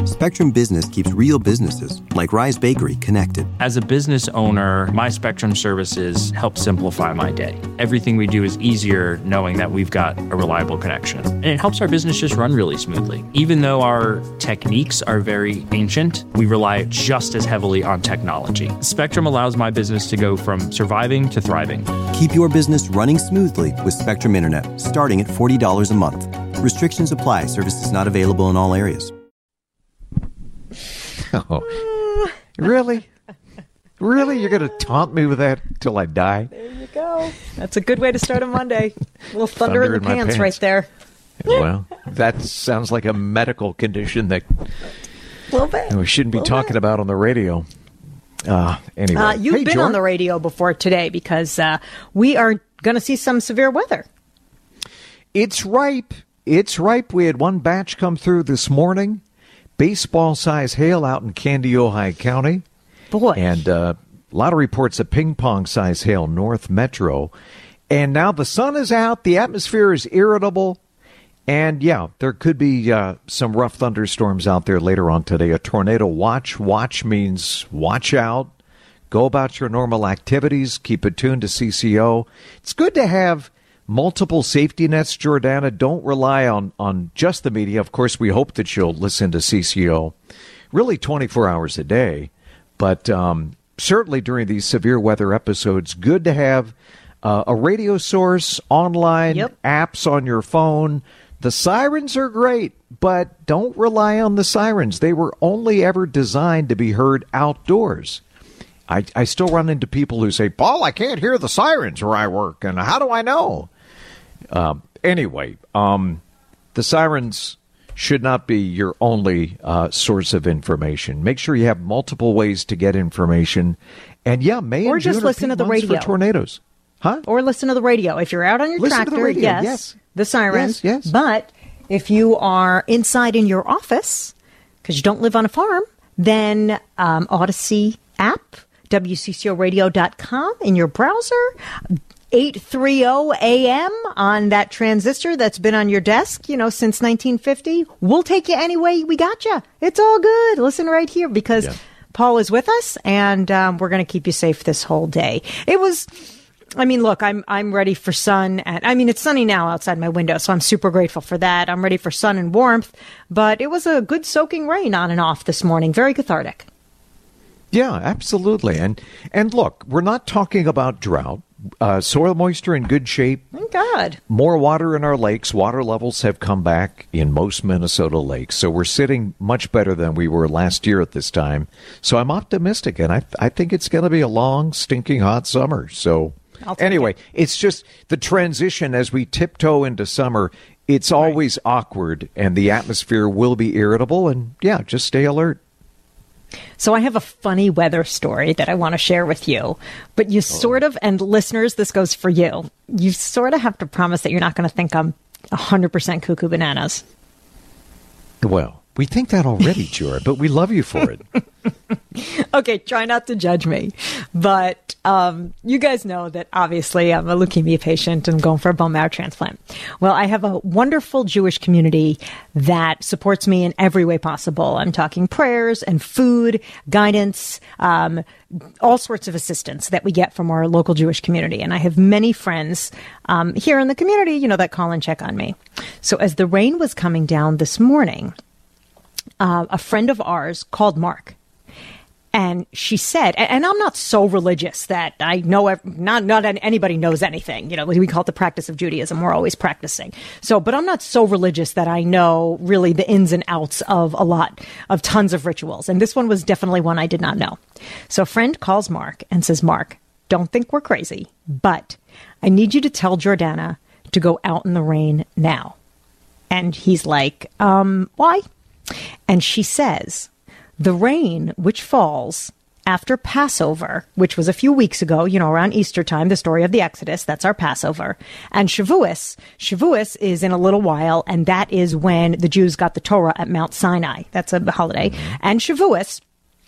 Spectrum Business keeps real businesses, like Rise Bakery, connected. As a business owner, my Spectrum services help simplify my day. Everything we do is easier knowing that we've got a reliable connection. And it helps our business just run really smoothly. Even though our techniques are very ancient, we rely just as heavily on technology. Spectrum allows my business to go from surviving to thriving. Keep your business running smoothly with Spectrum Internet, starting at $40 a month. Restrictions apply. Services not available in all areas. Oh, really? Really? You're going to taunt me with that till I die? There you go. That's a good way to start a Monday. A little thunder in the pants right there. Well, that sounds like a medical condition that we shouldn't be talking about on the radio. Anyway. You've been on the radio before today because we are going to see some severe weather. It's ripe. It's ripe. We had one batch come through this morning. Baseball-size hail out in Candy, Ojai County. Boy. And a lot of reports of ping-pong-size hail north metro. And now the sun is out. The atmosphere is irritable. And, yeah, there could be some rough thunderstorms out there later on today. A tornado watch. Watch means watch out. Go about your normal activities. Keep it tuned to CCO. It's good to have multiple safety nets, Jordana. Don't rely on just the media. Of course, we hope that you'll listen to CCO really 24 hours a day. But certainly during these severe weather episodes, good to have a radio source, online, apps on your phone. The sirens are great, but don't rely on the sirens. They were only ever designed to be heard outdoors. I still run into people who say, Paul, I can't hear the sirens where I work, and how do I know? Anyway, the sirens should not be your only source of information. Make sure you have multiple ways to get information. And, yeah, May and June just listen to the radio for tornadoes. Huh? Or listen to the radio. If you're out on your listen tractor, to the radio. Yes, the sirens. Yes. But if you are inside in your office, because you don't live on a farm, then Odyssey app, WCCOradio.com in your browser, 830 AM on that transistor that's been on your desk, since 1950. We'll take you anyway. We got you. It's all good. Listen right here because Paul is with us, and we're going to keep you safe this whole day. Look, I'm ready for sun. And it's sunny now outside my window, so I'm super grateful for that. I'm ready for sun and warmth, but it was a good soaking rain on and off this morning. Very cathartic. Yeah, absolutely. And look, we're not talking about drought. Soil moisture in good shape. Thank God. More water in our lakes. Water levels have come back in most Minnesota lakes. So we're sitting much better than we were last year at this time. So I'm optimistic, and I think it's going to be a long, stinking hot summer. So anyway, it's just the transition as we tiptoe into summer. It's always awkward, and the atmosphere will be irritable. And, yeah, just stay alert. So I have a funny weather story that I want to share with you, but you sort of, and listeners, this goes for you, you sort of have to promise that you're not going to think I'm 100% cuckoo bananas. Well, we think that already, Jura, but we love you for it. Okay, try not to judge me. But you guys know that obviously I'm a leukemia patient and going for a bone marrow transplant. Well, I have a wonderful Jewish community that supports me in every way possible. I'm talking prayers and food, guidance, all sorts of assistance that we get from our local Jewish community. And I have many friends here in the community, that call and check on me. So as the rain was coming down this morning, a friend of ours called Mark. And she said, and I'm not so religious that I know, not anybody knows anything. We call it the practice of Judaism. We're always practicing. But I'm not so religious that I know really the ins and outs of a lot of tons of rituals. And this one was definitely one I did not know. So a friend calls Mark and says, Mark, don't think we're crazy, but I need you to tell Jordana to go out in the rain now. And he's like, why? And she says, the rain which falls after Passover, which was a few weeks ago, around Easter time, the story of the Exodus, that's our Passover. And Shavuos is in a little while, and that is when the Jews got the Torah at Mount Sinai. That's a holiday. And Shavuos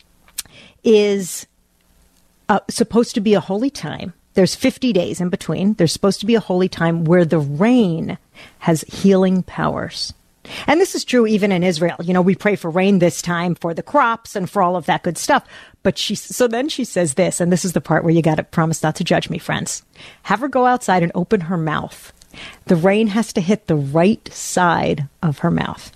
is supposed to be a holy time. There's 50 days in between. There's supposed to be a holy time where the rain has healing powers. And this is true even in Israel. You know, we pray for rain this time for the crops and for all of that good stuff. But so then she says this, and this is the part where you got to promise not to judge me, friends. Have her go outside and open her mouth. The rain has to hit the right side of her mouth.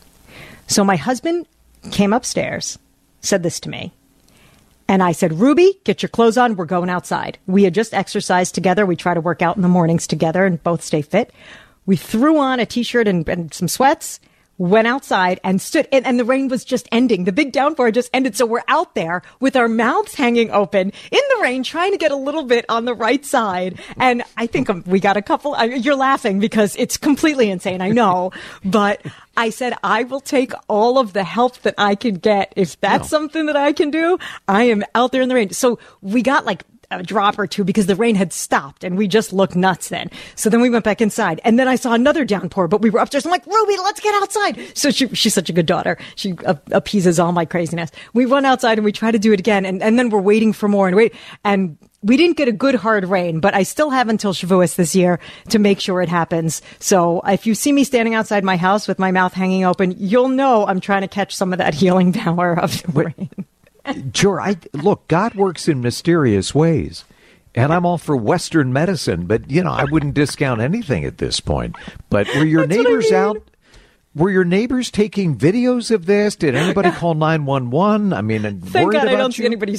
So my husband came upstairs, said this to me. And I said, Ruby, get your clothes on. We're going outside. We had just exercised together. We try to work out in the mornings together and both stay fit. We threw on a T-shirt and some sweats, went outside and stood. And the rain was just ending. The big downpour just ended. So we're out there with our mouths hanging open in the rain, trying to get a little bit on the right side. And I think we got a couple. You're laughing because it's completely insane. I know. But I said, I will take all of the help that I can get. If that's something that I can do, I am out there in the rain. So we got like a drop or two because the rain had stopped and we just looked nuts then. So then we went back inside and then I saw another downpour, but we were upstairs. I'm like, Ruby, let's get outside. So she's such a good daughter. She appeases all my craziness. We run outside and we try to do it again. And then we're waiting for more and we didn't get a good hard rain, but I still have until Shavuos this year to make sure it happens. So if you see me standing outside my house with my mouth hanging open, you'll know I'm trying to catch some of that healing power of the rain. Sure. Look, God works in mysterious ways, and I'm all for Western medicine, but, you know, I wouldn't discount anything at this point. But were your neighbors out? Were your neighbors taking videos of this? Did anybody call 911? I mean, thank God I don't think anybody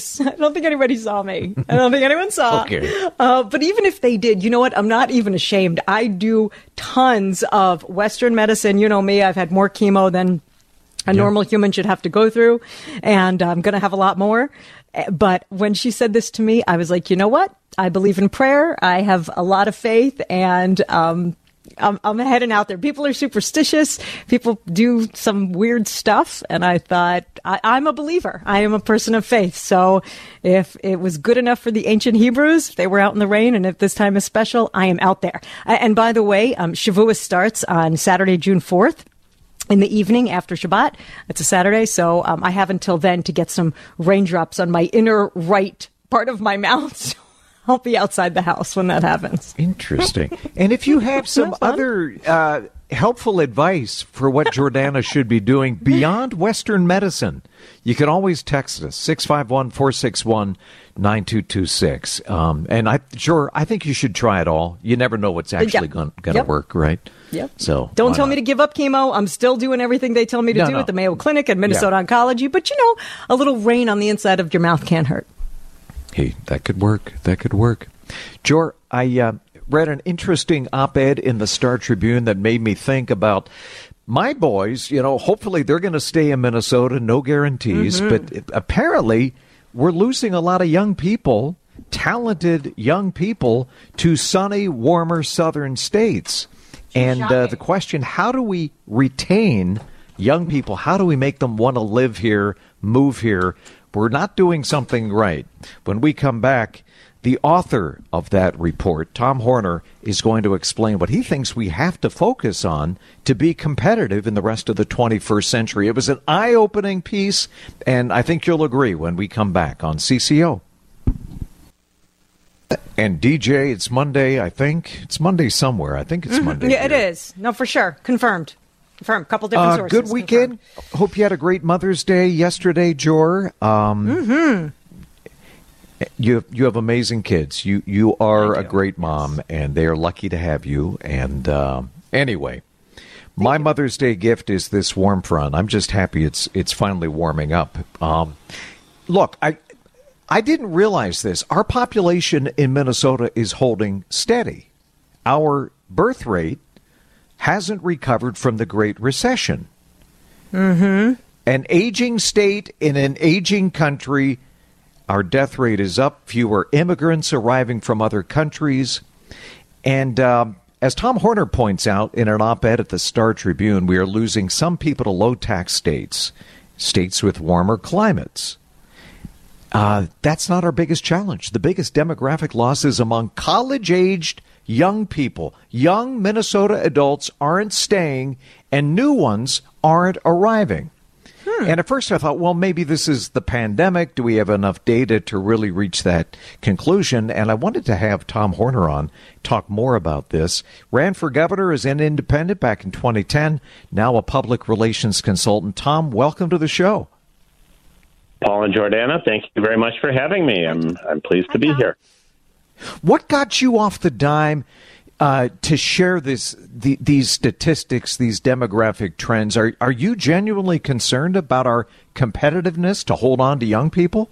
saw me. I don't think anyone saw. Okay. But even if they did, you know what? I'm not even ashamed. I do tons of Western medicine. You know me. I've had more chemo than a normal human should have to go through, and I'm going to have a lot more. But when she said this to me, I was like, you know what? I believe in prayer. I have a lot of faith, and I'm heading out there. People are superstitious. People do some weird stuff, and I thought, I'm a believer. I am a person of faith. So if it was good enough for the ancient Hebrews, if they were out in the rain, and if this time is special, I am out there. And by the way, Shavuos starts on Saturday, June 4th. In the evening after Shabbat. It's a Saturday, so I have until then to get some raindrops on my inner right part of my mouth. So I'll be outside the house when that happens. Interesting. And if you have some other helpful advice for what Jordana should be doing beyond Western medicine, you can always text us, 651-461-9226. And I think you should try it all. You never know what's actually going to work, right? Yep. So don't tell me to give up chemo. I'm still doing everything they tell me to do at the Mayo Clinic and Minnesota Oncology. But, you know, a little rain on the inside of your mouth can't hurt. Hey, that could work. That could work. Jor, I read an interesting op-ed in the Star Tribune that made me think about my boys. You know, hopefully they're going to stay in Minnesota. No guarantees. Mm-hmm. But apparently we're losing a lot of young people, talented young people, to sunny, warmer southern states. And the question, how do we retain young people? How do we make them want to live here, move here? We're not doing something right. When we come back, the author of that report, Tom Horner, is going to explain what he thinks we have to focus on to be competitive in the rest of the 21st century. It was an eye-opening piece, and I think you'll agree when we come back on CCO. And DJ, it's Monday, I think. It's Monday somewhere. I think it's Monday. Yeah, it is. No, for sure. Confirmed. Couple different sources. Good weekend. Confirmed. Hope you had a great Mother's Day yesterday, Jor. You have amazing kids. You are a great mom, and they are lucky to have you. And anyway, my Mother's Day gift is this warm front. I'm just happy it's finally warming up. Look, I didn't realize this. Our population in Minnesota is holding steady. Our birth rate hasn't recovered from the Great Recession. Mm-hmm. An aging state in an aging country. Our death rate is up. Fewer immigrants arriving from other countries. And as Tom Horner points out in an op-ed at the Star Tribune, we are losing some people to low-tax states, states with warmer climates. That's not our biggest challenge. The biggest demographic loss is among college-aged young people. Young Minnesota adults aren't staying, and new ones aren't arriving. And at first I thought, well, maybe this is the pandemic. Do we have enough data to really reach that conclusion? And I wanted to have Tom Horner on, talk more about this. Ran for governor as an independent back in 2010, now a public relations consultant. Tom, welcome to the show. Paul and Jordana, thank you very much for having me. I'm pleased to be here. What got you off the dime to share these statistics, these demographic trends? Are you genuinely concerned about our competitiveness to hold on to young people?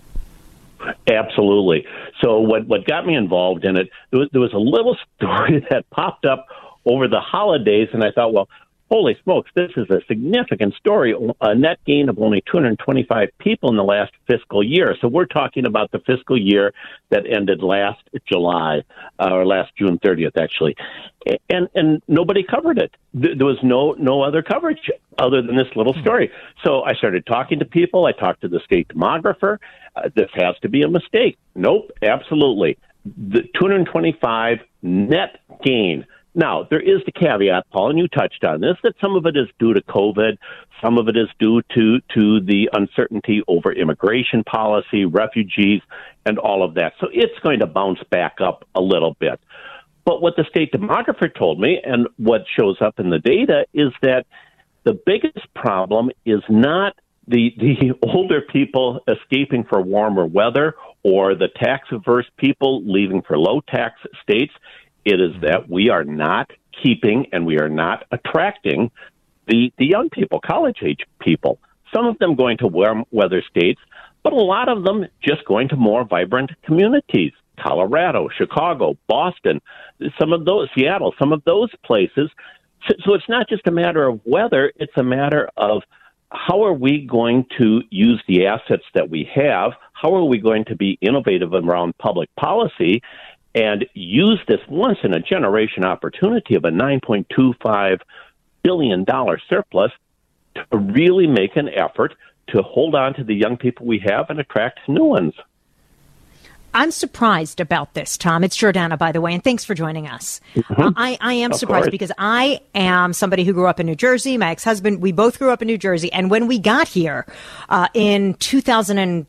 Absolutely. So what got me involved in it, there was a little story that popped up over the holidays, and I thought, well, holy smokes, this is a significant story, a net gain of only 225 people in the last fiscal year. So we're talking about the fiscal year that ended last July, or last June 30th, actually. And nobody covered it. There was no other coverage other than this little story. So I started talking to people. I talked to the state demographer. This has to be a mistake. Nope, absolutely. The 225 net gain. Now, there is the caveat, Paul, and you touched on this, that some of it is due to COVID, some of it is due to the uncertainty over immigration policy, refugees, and all of that. So it's going to bounce back up a little bit. But what the state demographer told me, and what shows up in the data, is that the biggest problem is not the older people escaping for warmer weather or the tax-averse people leaving for low-tax states. It is that we are not keeping and we are not attracting the young people, college-age people. Some of them going to warm weather states, but a lot of them just going to more vibrant communities. Colorado, Chicago, Boston, some of those, Seattle, some of those places. So it's not just a matter of weather, it's a matter of how are we going to use the assets that we have? How are we going to be innovative around public policy and use this once-in-a-generation opportunity of a $9.25 billion surplus to really make an effort to hold on to the young people we have and attract new ones? I'm surprised about this, Tom. It's Jordana, by the way, and thanks for joining us. I am surprised because I am somebody who grew up in New Jersey. My ex-husband, we both grew up in New Jersey. And when we got here in 2000, when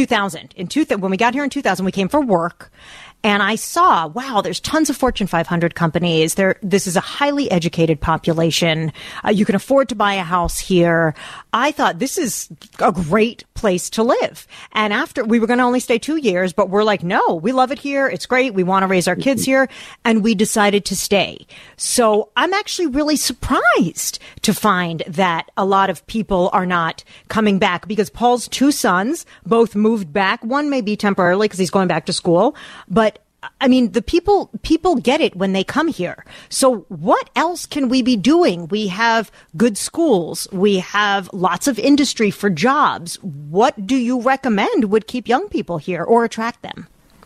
we got here in 2000, we came for work. And I saw, wow, there's tons of Fortune 500 companies. This is a highly educated population. You can afford to buy a house here. I thought this is a great place to live. And after, we were going to only stay 2 years, but we're like, no, we love it here. It's great. We want to raise our kids here. And we decided to stay. So I'm actually really surprised to find that a lot of people are not coming back because Paul's 2 sons both moved back. One may be temporarily because he's going back to school, but I mean, the people get it when they come here. So what else can we be doing? We have good schools. We have lots of industry for jobs. What do you recommend would keep young people here or attract them?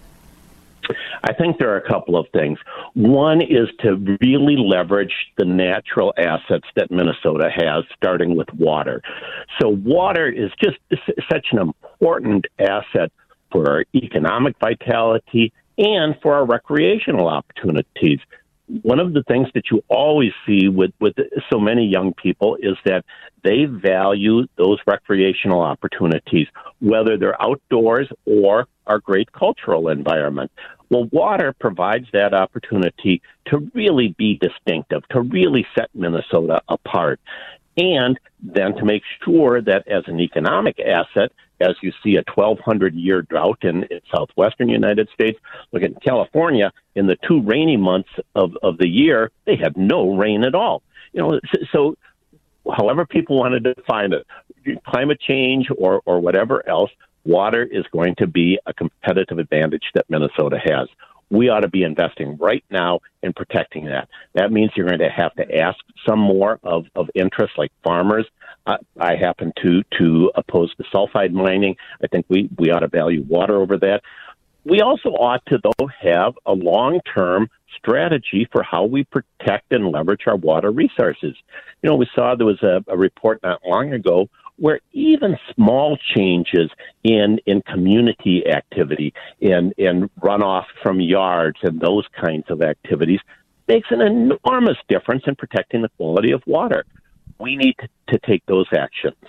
I think there are a couple of things. One is to really leverage the natural assets that Minnesota has, starting with water. So water is just such an important asset for our economic vitality and for our recreational opportunities. One of the things that you always see with so many young people is that they value those recreational opportunities, whether they're outdoors or our great cultural environment. Well, water provides that opportunity to really be distinctive, to really set Minnesota apart, and then to make sure that as an economic asset, as you see a 1,200-year drought in southwestern United States. Look at California, in the 2 rainy months of the year, they have no rain at all. So however people want to define it, climate change or whatever else, water is going to be a competitive advantage that Minnesota has. We ought to be investing right now in protecting that. That means you're going to have to ask some more of interests like farmers. I happen to oppose the sulfide mining. I think we ought to value water over that. We also ought to, though, have a long-term strategy for how we protect and leverage our water resources. We saw there was a report not long ago where even small changes in community activity, in runoff from yards and those kinds of activities makes an enormous difference in protecting the quality of water. We need to take those actions.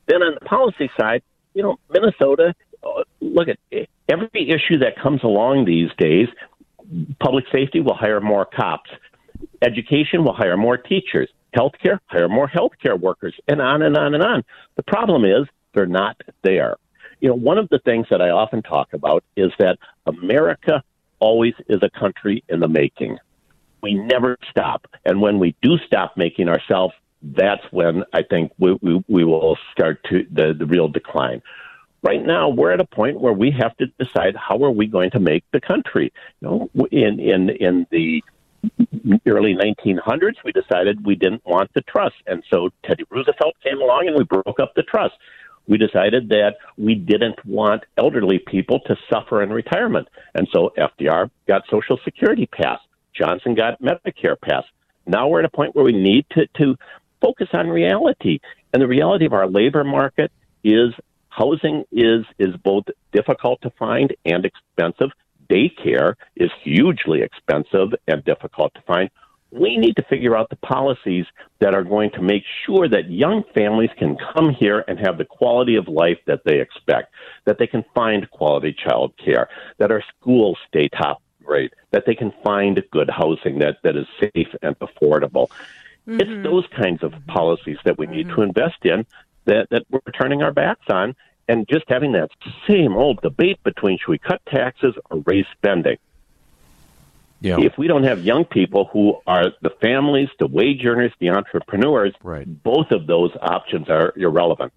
Then on the policy side, Minnesota, look at every issue that comes along these days. Public safety will hire more cops. Education will hire more teachers. Healthcare, hire more healthcare workers, and on and on and on. The problem is they're not there. One of the things that I often talk about is that America always is a country in the making. We never stop. And when we do stop making ourselves, that's when I think we will start to the real decline. Right now, we're at a point where we have to decide how are we going to make the country. In the early 1900s, we decided we didn't want the trust. And so Teddy Roosevelt came along and we broke up the trust. We decided that we didn't want elderly people to suffer in retirement. And so FDR got Social Security passed. Johnson got Medicare passed. Now we're at a point where we need to focus on reality. And the reality of our labor market is housing is both difficult to find and expensive. Daycare is hugely expensive and difficult to find. We need to figure out the policies that are going to make sure that young families can come here and have the quality of life that they expect, that they can find quality child care, that our schools stay top grade, that they can find good housing that is safe and affordable. Mm-hmm. It's those kinds of policies that we need to invest in that we're turning our backs on, and just having that same old debate between should we cut taxes or raise spending. Yeah. If we don't have young people who are the families, the wage earners, the entrepreneurs, both of those options are irrelevant.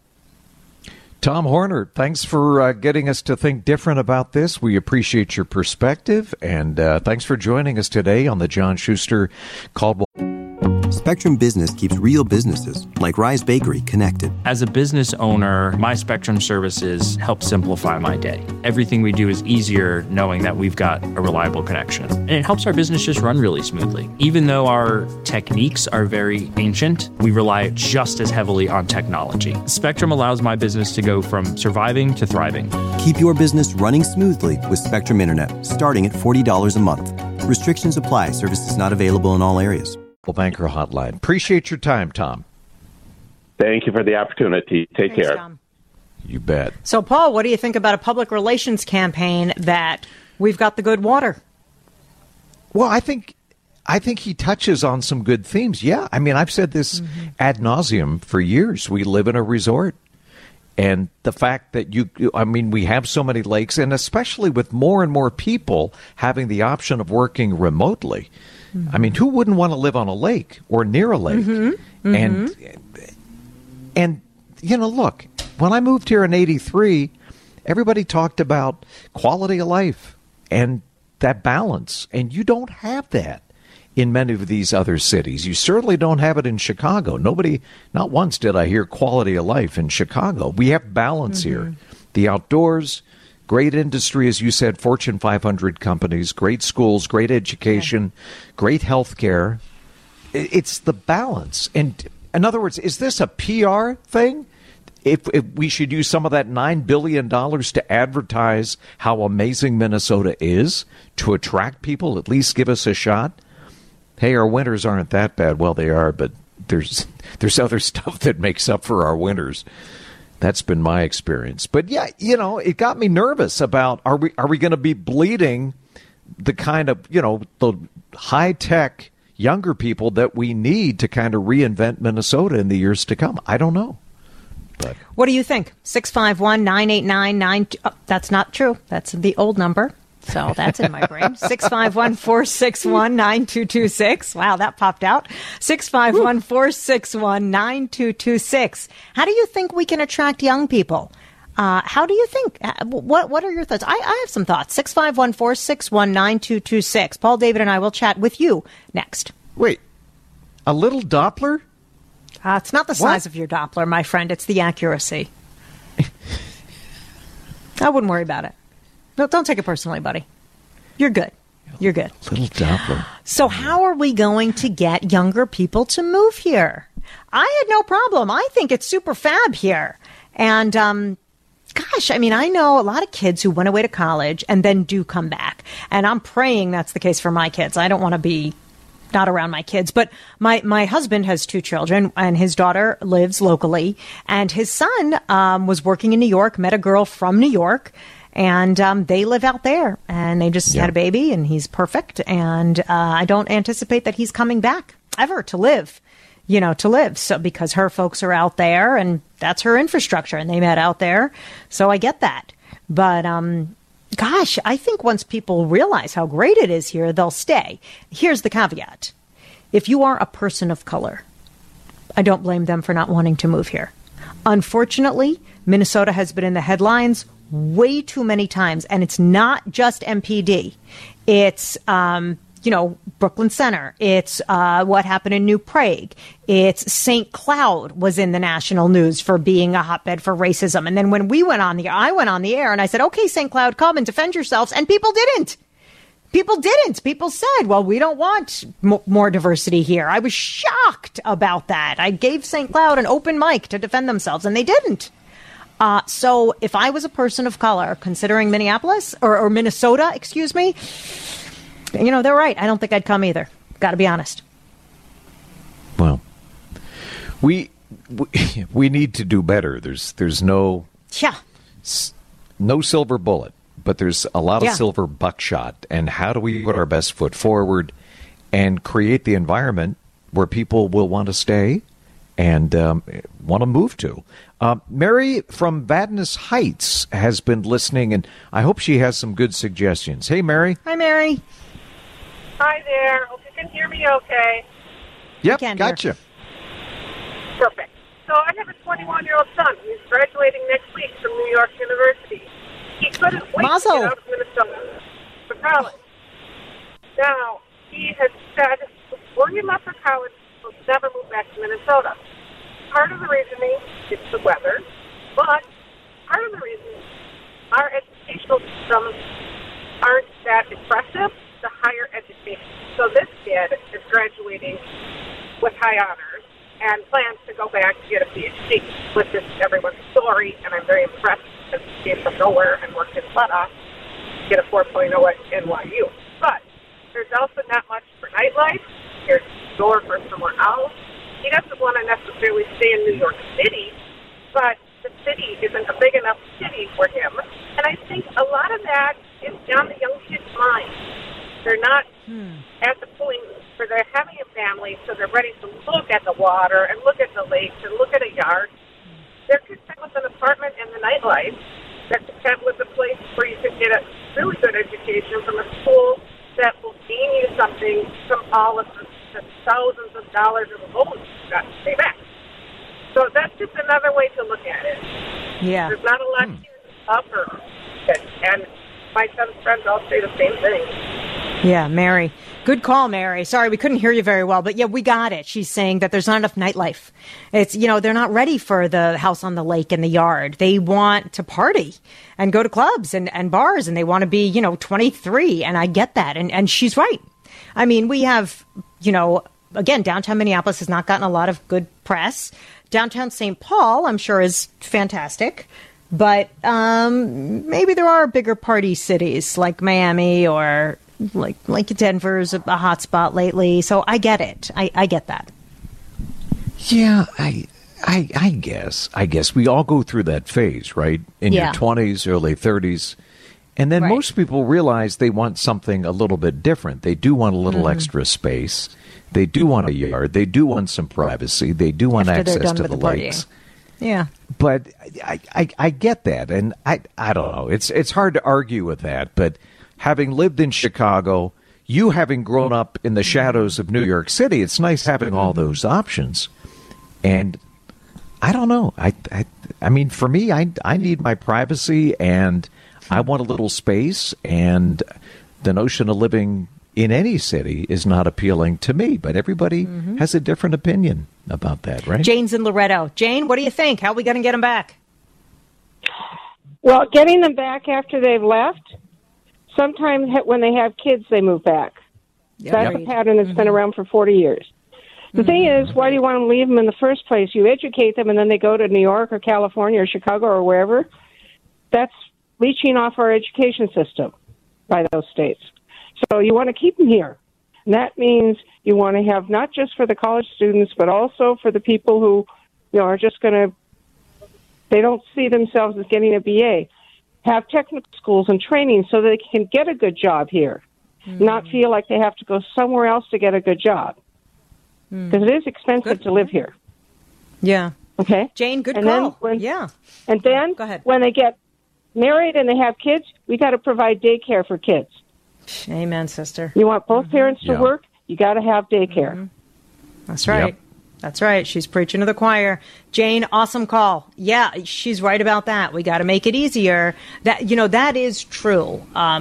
Tom Horner, thanks for getting us to think different about this. We appreciate your perspective, and thanks for joining us today on the John Schuster Caldwell. Spectrum Business keeps real businesses, like Rise Bakery, connected. As a business owner, my Spectrum services help simplify my day. Everything we do is easier knowing that we've got a reliable connection. And it helps our business just run really smoothly. Even though our techniques are very ancient, we rely just as heavily on technology. Spectrum allows my business to go from surviving to thriving. Keep your business running smoothly with Spectrum Internet, starting at $40 a month. Restrictions apply. Services not available in all areas. Banker Hotline. Appreciate your time, Tom. Thank you for the opportunity. Thanks, care. Tom. You bet. So, Paul, what do you think about a public relations campaign that we've got the good water? Well, I think he touches on some good themes. Yeah, I mean, I've said this ad nauseum for years. We live in a resort. And the fact that we have so many lakes, and especially with more and more people having the option of working remotely. I mean, who wouldn't want to live on a lake or near a lake? And look, when I moved here in 83, everybody talked about quality of life and that balance. And you don't have that in many of these other cities. You certainly don't have it in Chicago. Not once did I hear quality of life in Chicago. We have balance here. The outdoors, great industry, as you said, Fortune 500 companies, great schools, great education, great health care. It's the balance. And in other words, is this a PR thing? If we should use some of that $9 billion to advertise how amazing Minnesota is, to attract people, at least give us a shot? Hey, our winters aren't that bad. Well, they are, but there's other stuff that makes up for our winters. That's been my experience. But yeah, it got me nervous about are we going to be bleeding the kind of, the high-tech younger people that we need to kind of reinvent Minnesota in the years to come? I don't know. But what do you think? 651-989-92. Oh, that's not true. That's the old number. So that's in my brain. 651-461-9226. Wow, that popped out. 651-461-9226. How do you think we can attract young people? How do you think? What are your thoughts? I have some thoughts. 651-461-9226. Paul, David, and I will chat with you next. Wait, a little Doppler? It's not the size of your Doppler, my friend. It's the accuracy. I wouldn't worry about it. No, don't take it personally, buddy. You're good. You're good. Little Doppler. So how are we going to get younger people to move here? I had no problem. I think it's super fab here. And, gosh, I mean, I know a lot of kids who went away to college and then do come back. And I'm praying that's the case for my kids. I don't want to be not around my kids. But my husband has 2 children, and his daughter lives locally, and his son was working in New York, met a girl from New York, and they live out there, and they just had a baby, and he's perfect. And I don't anticipate that he's coming back ever to live. So because her folks are out there, and that's her infrastructure, and they met out there. So I get that. But, gosh, I think once people realize how great it is here, they'll stay. Here's the caveat. If you are a person of color, I don't blame them for not wanting to move here. Unfortunately, Minnesota has been in the headlines way too many times, and it's not just MPD. It's, Brooklyn Center. It's what happened in New Prague. It's St. Cloud was in the national news for being a hotbed for racism. And then when I went on the air and I said, okay, St. Cloud, come and defend yourselves. And people didn't. People said, well, we don't want more diversity here. I was shocked about that. I gave St. Cloud an open mic to defend themselves, and they didn't. So if I was a person of color considering Minneapolis or Minnesota, excuse me, they're right. I don't think I'd come either. Got to be honest. Well, we need to do better. There's no silver bullet, but there's a lot of silver buckshot. And how do we put our best foot forward and create the environment where people will want to stay and want to move to? Mary from Vadnais Heights has been listening, and I hope she has some good suggestions. Hey, Mary. Hi, Mary. Hi there. Hope you can hear me okay. Yep, gotcha. Perfect. So I have a 21-year-old son. He's graduating next week from New York University. He couldn't wait to get out of Minnesota for college. Now, he has said before he left for college, he'll never move back to Minnesota. Part of the reasoning is the weather, but part of the reason our educational systems aren't that impressive. The higher education. So this kid is graduating with high honors and plans to go back to get a PhD, which is everyone's story, and I'm very impressed because he came from nowhere and worked his butt off to get a 4.0 at NYU. But there's also not much for nightlife. There's a door for somewhere else. He doesn't want to necessarily stay in New York City, but the city isn't a big enough city for him. And I think a lot of that is on the young kid's mind. They're not at the point where they're having a family, so they're ready to look at the water and look at the lakes and look at a yard. They're content with an apartment and the nightlife. They're content with a place where you can get a really good education from a school that will gain you something from all of the thousands of dollars of loans you've got to pay back. So that's just another way to look at it. Yeah. There's not a lot to offer. And my son's friends all say the same thing. Yeah, Mary. Good call, Mary. Sorry, we couldn't hear you very well, but yeah, we got it. She's saying that there's not enough nightlife. It's, they're not ready for the house on the lake and the yard. They want to party and go to clubs and bars, and they want to be, 23. And I get that. And she's right. I mean, we have, again, downtown Minneapolis has not gotten a lot of good press. Downtown St. Paul, I'm sure, is fantastic. But maybe there are bigger party cities like Miami or like Denver's a hot spot lately. So I get it. I get that. Yeah, I guess we all go through that phase, right? In your 20s, early 30s. And then most people realize they want something a little bit different. They do want a little extra space. They do want a yard. They do want some privacy. They do want access to the lakes. Yeah. But I get that. And I don't know. It's hard to argue with that. But having lived in Chicago, you having grown up in the shadows of New York City, it's nice having all those options. And I don't know. I mean, for me, I need my privacy, and I want a little space, and the notion of living in any city is not appealing to me, but everybody has a different opinion about that, right? Jane's in Loretto. Jane, what do you think? How are we going to get them back? Well, getting them back after they've left, sometimes when they have kids, they move back. That's a pattern that's been around for 40 years. The thing is, why do you want to leave them in the first place? You educate them, and then they go to New York or California or Chicago or wherever. That's leeching off our education system by those states. So you want to keep them here. And that means you want to have not just for the college students, but also for the people who, are just going to, they don't see themselves as getting a BA. Have technical schools and training so they can get a good job here, not feel like they have to go somewhere else to get a good job. Because it is expensive to live here. Yeah. Okay? Jane, good and call. And then go ahead. When they get married and they have kids, we got to provide daycare for kids. Amen, sister. You want both parents to work, you got to have daycare. That's right. Yep. That's right. She's preaching to the choir. Jane, awesome call. Yeah, she's right about that. We got to make it easier. That is true.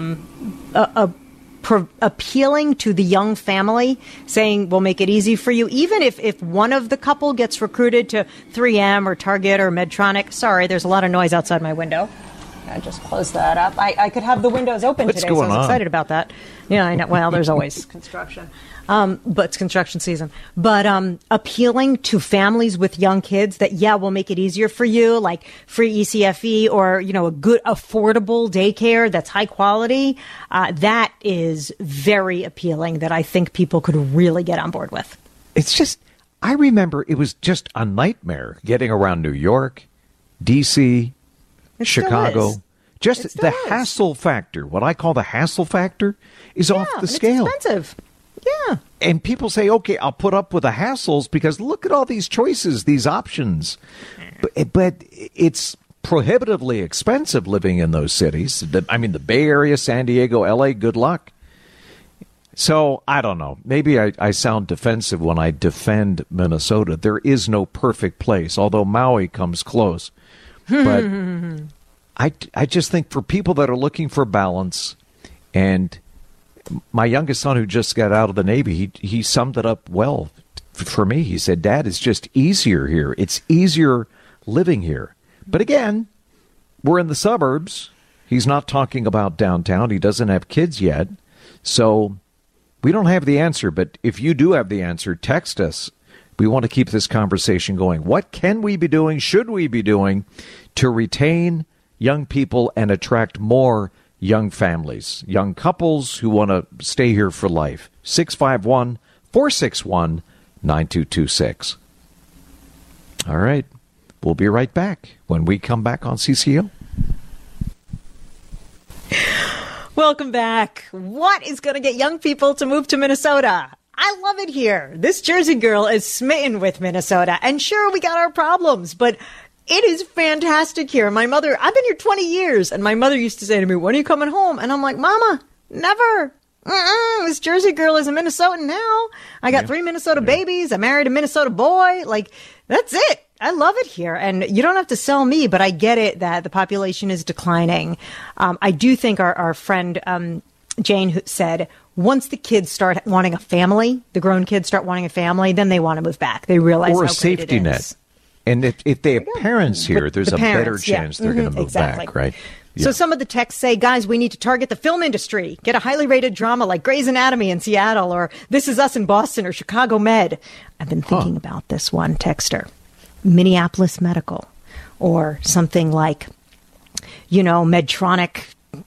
Appealing to the young family, saying we'll make it easy for you, even if one of the couple gets recruited to 3M or Target or Medtronic. Sorry, there's a lot of noise outside my window. I just closed that up. I could have the windows open today, so I was excited about that. Yeah, I know. Well, there's always construction. But it's construction season. But appealing to families with young kids that, we'll make it easier for you, like free ECFE or, a good, affordable daycare that's high quality. That is very appealing that I think people could really get on board with. It's just, I remember it was just a nightmare getting around New York, D.C., Chicago. Just the hassle factor, what I call the hassle factor, is off the scale. It's expensive. Yeah. And people say, okay, I'll put up with the hassles because look at all these choices, these options. But it's prohibitively expensive living in those cities. I mean, the Bay Area, San Diego, L.A., good luck. So, I don't know. Maybe I sound defensive when I defend Minnesota. There is no perfect place, although Maui comes close. But I just think for people that are looking for balance, and my youngest son who just got out of the Navy, he summed it up well for me. He said, Dad, it's just easier here. It's easier living here. But again, we're in the suburbs. He's not talking about downtown. He doesn't have kids yet. So we don't have the answer. But if you do have the answer, text us. We want to keep this conversation going. What can we be doing, should we be doing to retain young people and attract more young families, young couples who want to stay here for life? 651-461-9226. All right. We'll be right back when we come back on CCO. Welcome back. What is going to get young people to move to Minnesota? I love it here. This Jersey girl is smitten with Minnesota. And sure, we got our problems, but it is fantastic here. My mother, I've been here 20 years, and my mother used to say to me, when are you coming home? And I'm like, Mama, never. This Jersey girl is a Minnesotan now. I got 3 Minnesota babies. I married a Minnesota boy. Like, that's it. I love it here. And you don't have to sell me, but I get it that the population is declining. I do think our friend Jane who said, once the kids start wanting a family, the grown kids start wanting a family, then they want to move back. They realize or how a safety great it net. Is. And if they have parents here, there's the a better chance they're going to move exactly. back, right? Yeah. So some of the texts say, guys, we need to target the film industry, get a highly rated drama like Grey's Anatomy in Seattle or This Is Us in Boston or Chicago Med. I've been thinking about this one texter. Minneapolis Medical or something like, Medtronic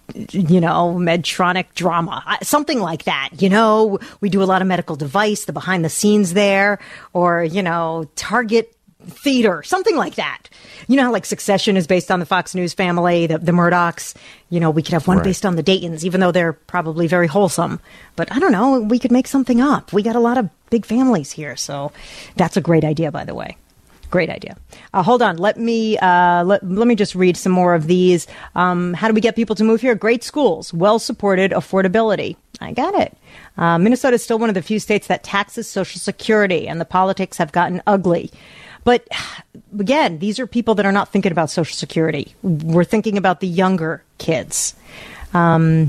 drama, something like that. We do a lot of medical device, the behind the scenes there, or, Target Theater, something like that. How like Succession is based on the Fox News family, the Murdochs. We could have one based on the Daytons, even though they're probably very wholesome. But I don't know, we could make something up. We got a lot of big families here. So that's a great idea, by the way. Great idea. Hold on. Let me just read some more of these. How do we get people to move here? Great schools, well-supported, affordability. I got it. Minnesota is still one of the few states that taxes Social Security, and the politics have gotten ugly. But again, these are people that are not thinking about Social Security. We're thinking about the younger kids. Someone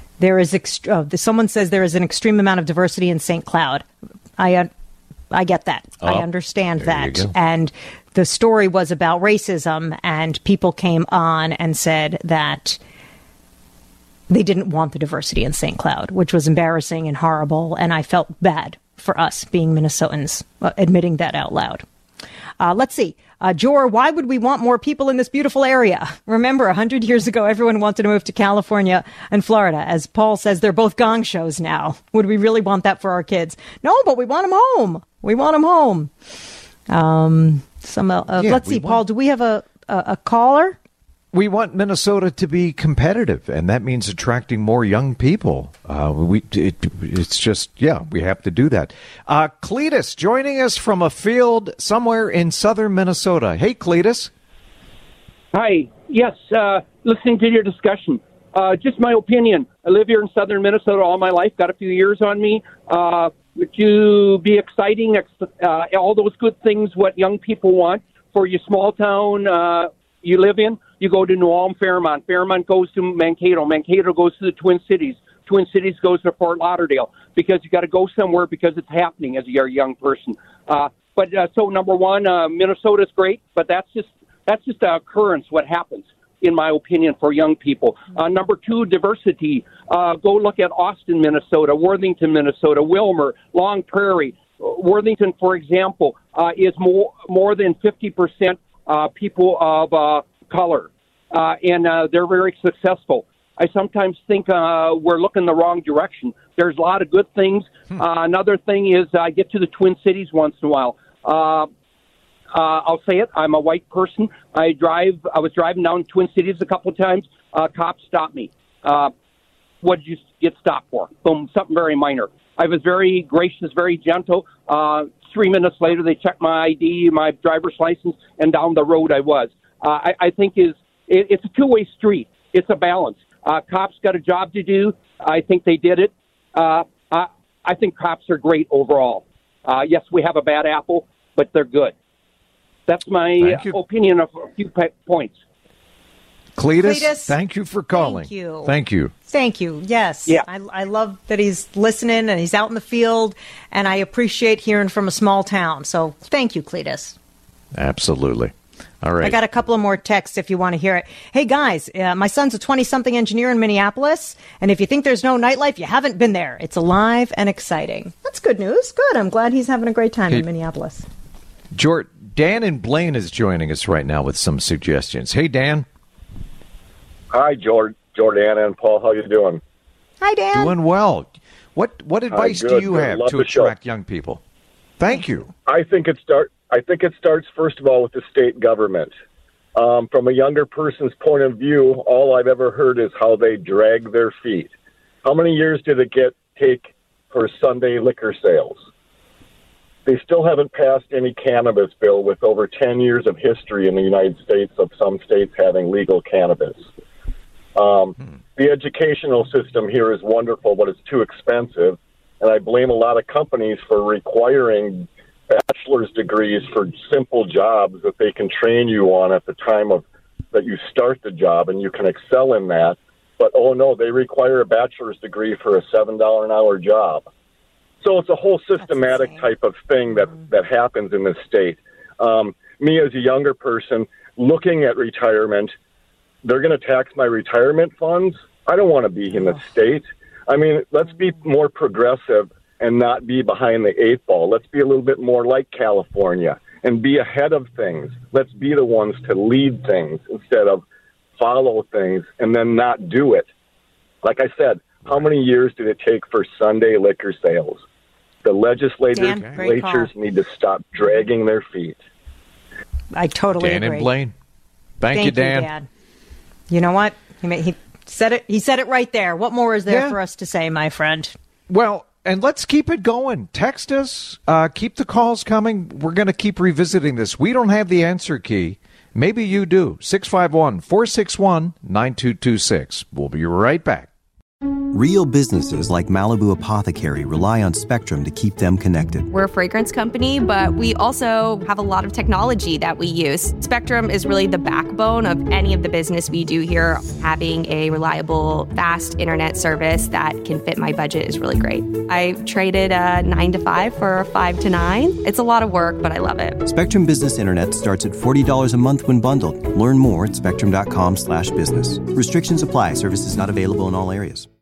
says there is an extreme amount of diversity in St. Cloud. I get that. I understand that. And the story was about racism, and people came on and said that they didn't want the diversity in St. Cloud, which was embarrassing and horrible. And I felt bad for us being Minnesotans admitting that out loud. Let's see. Jor, why would we want more people in this beautiful area? Remember, 100 years ago, everyone wanted to move to California and Florida. As Paul says, they're both gong shows now. Would we really want that for our kids? No, but we want them home. We want them home. Let's see, Paul, do we have a caller? We want Minnesota to be competitive, and that means attracting more young people. It's just, we have to do that. Cletus joining us from a field somewhere in southern Minnesota. Hey, Cletus. Hi. Yes, listening to your discussion. Just my opinion. I live here in southern Minnesota all my life, got a few years on me. Would you be exciting, all those good things what young people want for your small town you live in? You go to New Ulm, Fairmont. Fairmont goes to Mankato. Mankato goes to the Twin Cities. Twin Cities goes to Fort Lauderdale, because you got to go somewhere because it's happening as you're a young person. So number one, Minnesota's great, but that's just an occurrence, what happens, in my opinion, for young people. Number two, diversity. Go look at Austin, Minnesota, Worthington, Minnesota, Wilmer, Long Prairie. Worthington, for example, is more than 50% people of color, and they're very successful. I sometimes think we're looking the wrong direction. There's a lot of good things. Another thing is I get to the Twin Cities once in a while. I'll say it. I'm a white person. I was driving down Twin Cities a couple of times. Cops stopped me. What did you get stopped for? Boom, something very minor. I was very gracious, very gentle. 3 minutes later, they checked my ID, my driver's license, and down the road I was. I think it's a two-way street. It's a balance. Cops got a job to do. I think they did it. I think cops are great overall. Yes, we have a bad apple, but they're good. That's my opinion of a few points. Cletus, thank you for calling. Thank you. Yes. Yeah. I love that he's listening and he's out in the field, and I appreciate hearing from a small town. So thank you, Cletus. Absolutely. All right. I got a couple of more texts if you want to hear it. Hey, guys, my son's a 20-something engineer in Minneapolis, and if you think there's no nightlife, you haven't been there. It's alive and exciting. That's good news. Good. I'm glad he's having a great time in Minneapolis. Dan in Blaine is joining us right now with some suggestions. Hey, Dan. Hi, Jordana and Paul. How you doing? Hi, Dan. Doing well. What advice do you have to attract young people? Thank you. I think it starts first of all with the state government. From a younger person's point of view, all I've ever heard is how they drag their feet. How many years did it take for Sunday liquor sales? They still haven't passed any cannabis bill with over 10 years of history in the United States of some states having legal cannabis. The educational system here is wonderful, but it's too expensive, and I blame a lot of companies for requiring bachelor's degrees for simple jobs that they can train you on at the time that you start the job, and you can excel in that. But, oh, no, they require a bachelor's degree for a $7 an hour job. So it's a whole systematic type of thing that happens in this state. Me as a younger person looking at retirement, they're going to tax my retirement funds. I don't want to be in the state. I mean, let's be more progressive and not be behind the eight ball. Let's be a little bit more like California and be ahead of things. Let's be the ones to lead things instead of follow things and then not do it. Like I said, how many years did it take for Sunday liquor sales? The legislatures need to stop dragging their feet. I totally agree. Dan and Blaine. Thank you, Dan. Dad. You know what? He said it. He said it right there. What more is there for us to say, my friend? Well, and let's keep it going. Text us. Keep the calls coming. We're going to keep revisiting this. We don't have the answer key. Maybe you do. 651-461-9226. We'll be right back. Real businesses like Malibu Apothecary rely on Spectrum to keep them connected. We're a fragrance company, but we also have a lot of technology that we use. Spectrum is really the backbone of any of the business we do here. Having a reliable, fast internet service that can fit my budget is really great. I traded a 9 to 5 for a 5 to 9. It's a lot of work, but I love it. Spectrum Business Internet starts at $40 a month when bundled. Learn more at spectrum.com/business. Restrictions apply. Services not available in all areas.